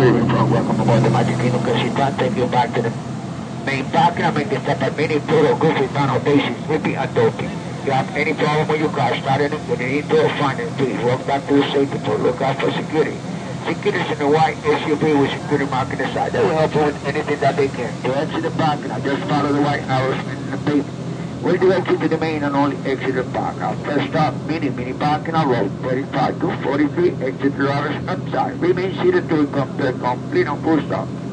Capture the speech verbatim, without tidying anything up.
evening, folks. Welcome aboard the Magic Kingdom Casitan. Take you back to the main parking. I make this up at Mini Puro, Goofy, Donald, Daisy, Slippy, and Dopey. If you have any problem with your car, start it when you need to find it, please walk back to the safety port. Look out for security. Security's in the white S U V with security mark on the side. They will help you with anything that they can. To exit the parking lot, just follow the white arrows in the pavement. We'll direct you to the main and only exit the park out. First stop, Mini, Mini Parking on Road, thirty-five to forty-three, exit the Roberts upside. Remain seated to come to a complete on full stop.